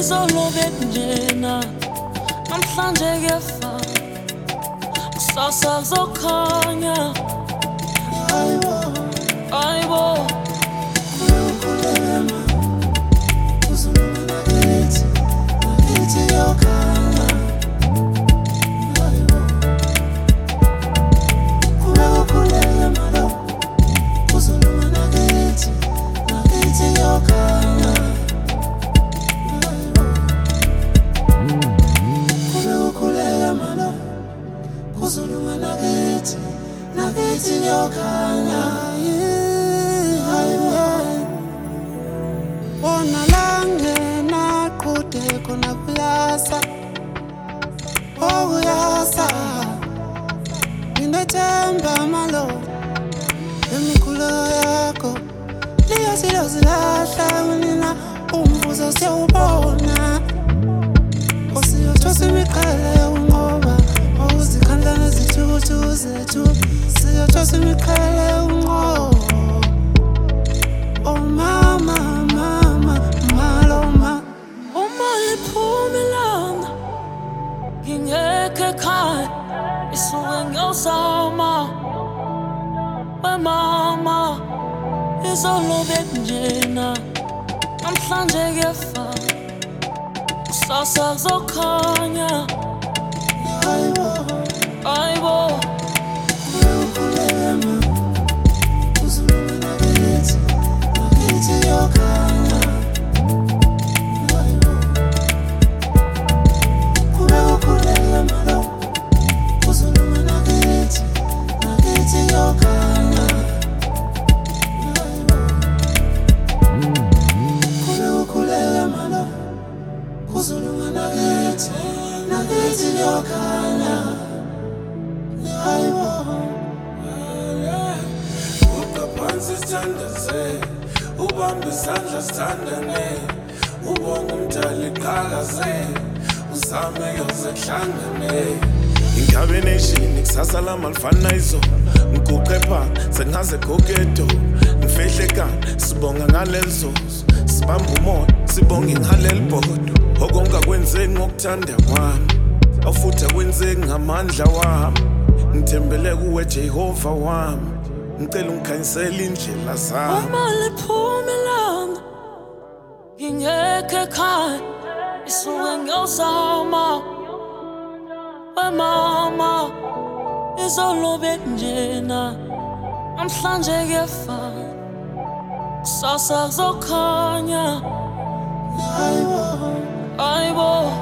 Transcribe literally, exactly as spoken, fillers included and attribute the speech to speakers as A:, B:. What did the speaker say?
A: izolo bekunjena namhlanje kuyafa kusasa kuzokhanya ayibo ayibo ukulema uzuluma nakithi nakithi yokhanya ayibo ukulema lo uzuluma nakithi nakithi yokhanya uzuluma nakithi nakithi yokhanya wona langena qhude khona kuyasa okuyasa nginethemba malo emikhulo yakho liyazilazilahla nina umvuzo siyawubona osiyothosa imiqhele unqoba uzikhandla zithuthi zethu siyothosa imiqhele unqobo oh mama mama maloma uma liphuma ilanga ngingekho ekhaya isuke ngiyozama we mama izolo bekunjena namhlanje kuyafa kusasa kuzokhanya ayibo ayibo ukulema uzuluma nakithi nakithi yokhanya ayibo ukulema lo uzuluma nakithi nakithi yokhanya ayibo ukulema lo uzuluma nakithi nakithi yokhanya ayibo ukaphansi sithandaze ubambe isandla sithandane ubonga umdali qhakaze uzame yoze kuhlangane incombination kusasa lama lifana izo ngikuqepha sengaze gogedo ngifihle kan sibonga ngalezo sibamba umoya sibonga ngaleli bhodo okungakwenzeki ngokuthanda kwami awufutha kwenzeki ngamandla wami ngithembele kuwe Jehova wami ngicela ungikhanyisele indlela zami uma liphuma ilanga ngingekho ekhaya isuke ngiyozama we mama izolo bekunjena namhlanje kuyafa kusasa kuzokhanya ayibo ayibo